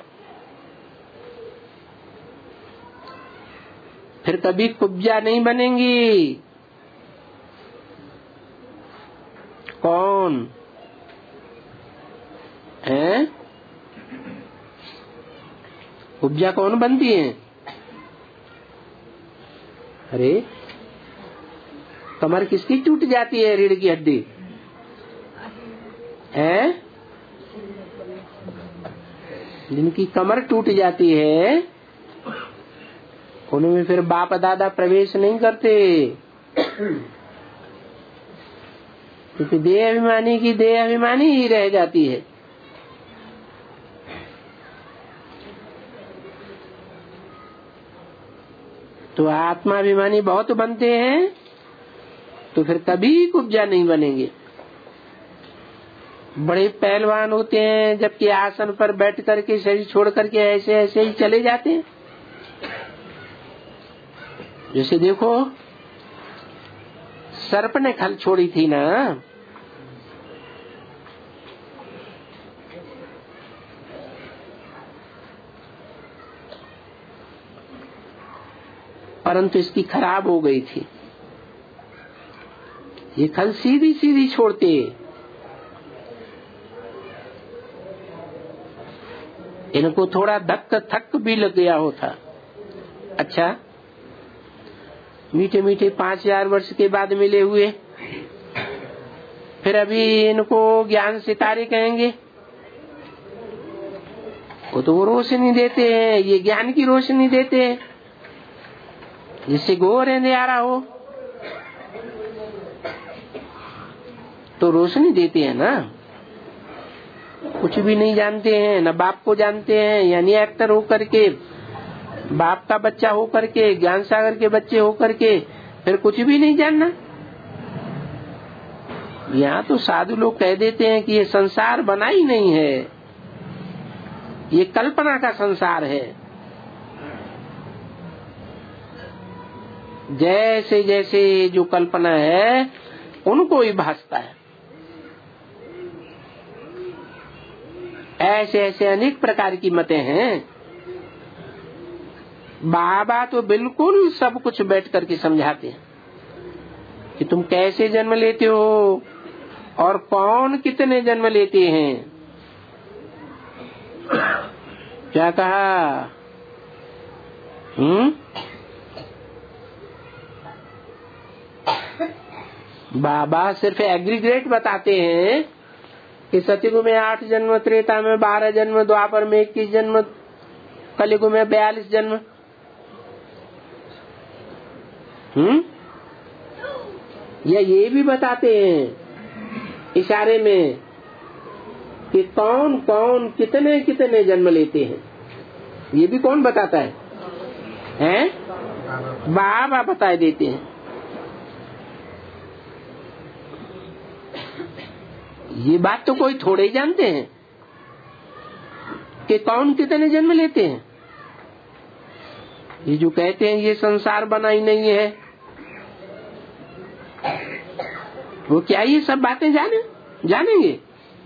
फिर कभी कुब्जा नहीं बनेंगी। कौन है? कुब्जा कौन बनती है? अरे कमर किसकी टूट जाती है? रीढ़ की हड्डी है? जिनकी कमर टूट जाती है उनमें फिर बाप दादा प्रवेश नहीं करते, क्योंकि देह अभिमानी की देह अभिमानी ही रह जाती है। तो आत्माभिमानी बहुत बनते हैं तो फिर कभी कुब्जा नहीं बनेंगे। बड़े पहलवान होते हैं, जबकि आसन पर बैठ करके शरीर छोड़ करके ऐसे ऐसे ही चले जाते हैं। जैसे देखो सर्प ने खल छोड़ी थी ना, परंतु इसकी खराब हो गई थी। ये खल सीधी सीधी छोड़ते, इनको थोड़ा धक्क थक भी लग गया होता। अच्छा मीठे मीठे 5000 वर्ष के बाद मिले हुए, फिर अभी इनको ज्ञान सितारे कहेंगे। वो तो रोशनी देते हैं, ये ज्ञान की रोशनी देते हैं जिससे घोर अंधेरा हो, तो रोशनी देते हैं ना। कुछ भी नहीं जानते हैं, न बाप को जानते हैं, यानी एक्टर होकर के, बाप का बच्चा होकर के, ज्ञान सागर के बच्चे होकर के फिर कुछ भी नहीं जानना। यहाँ तो साधु लोग कह देते हैं कि ये संसार बना ही नहीं है, ये कल्पना का संसार है। जैसे जैसे जो कल्पना है उनको ही भासता है। ऐसे ऐसे अनेक प्रकार की मतें हैं। बाबा तो बिल्कुल सब कुछ बैठ करके समझाते हैं कि तुम कैसे जन्म लेते हो और कौन कितने जन्म लेते हैं। क्या कहा? बाबा सिर्फ एग्रीगेट बताते हैं कि सतयुग में 8 जन्म, त्रेता में 12 जन्म, द्वापर में 21 जन्म, कलयुग में 42 जन्म। या ये भी बताते हैं इशारे में कि कौन कौन कितने कितने जन्म लेते हैं। ये भी कौन बताता है? हैं? बाबा बता देते हैं। ये बात तो कोई थोड़े ही जानते हैं कि कौन कितने जन्म लेते हैं। ये जो कहते हैं ये संसार बना ही नहीं है, वो क्या ये सब बातें जानेंगे?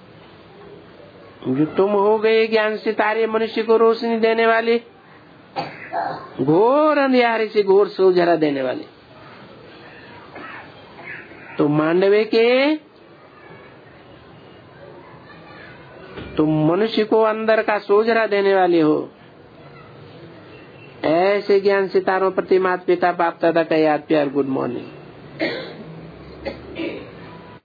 जो तुम हो गए ज्ञान सितारे, मनुष्य को रोशनी देने वाले, घोर अंधियारे से घोर सोझरा देने वाले। तो मांडवे के तुम मनुष्य को अंदर का सोझरा देने वाले हो। ऐसे ज्ञान सितारों प्रति माता पिता बाप दादा का याद प्यार गुड मॉर्निंग।